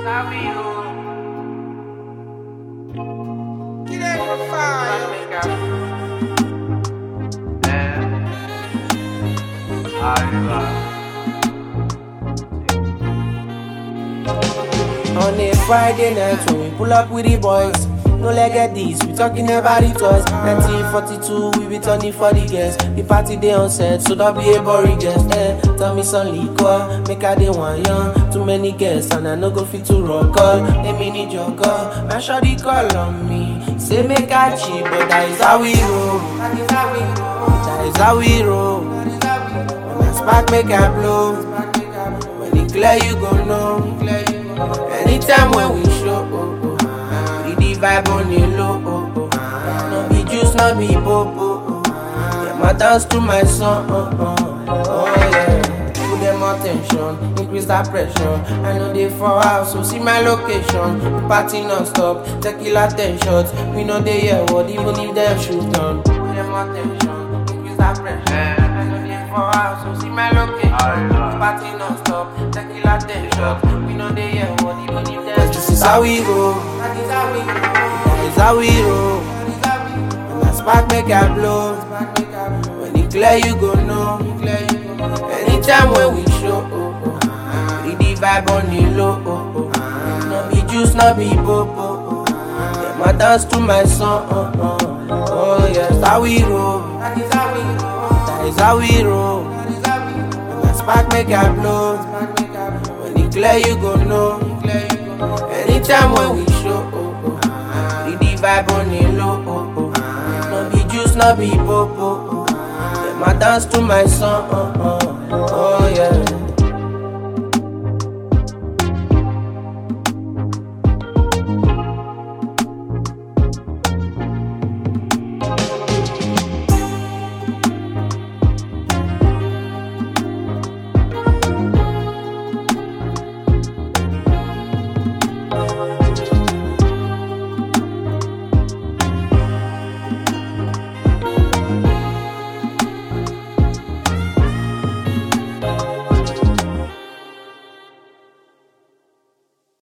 On a Friday night when we pull up with the boys, no leg at this, we talking about it was 1942, we be turning for the girls. The party day on set, so don't be a boring guest. Tell me some liquor, make a day one young. Too many guests and I no go fit to rock all. They need your call, man sure the call on me. Say make a cheap, but that is how we roll. That is how we roll. When I spark make I blow. When it clear you gon' know. Anytime when we show, we the vibe on the low. No be juice, no be popo. Yeah, my dance to my song. Oh yeah. Put them attention, increase that pressure. I know they for house, so see my location. The party non-stop, tequila 10 shots. We know they hear what even if them shoot down. Put them attention, increase that pressure. I know they for house, so see my location. The party non-stop, tequila 10 shots. We know they hear what even if them shoot down. This is how we go. That is how we roll. When I spark make I blow. When it clear you go know. Anytime when we show, we the vibe on the low. No be juice, no be popo. Yeah, my dance to my song. Oh yes, how we roll. That is how we roll. When I spark make I blow. When it clear you go know. Anytime when we show, we the vibe on the low. No be juice, no be popo. Yeah, my dance to my song.